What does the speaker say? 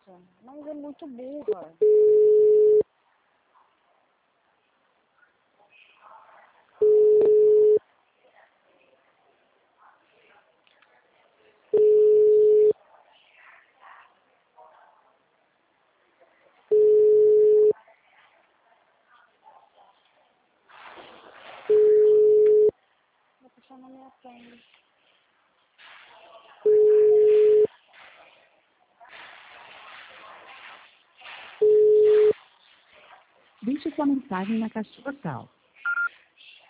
isso. Mas é muito burra. Vou puxar na minha frente. Deixe sua mensagem na caixa postal.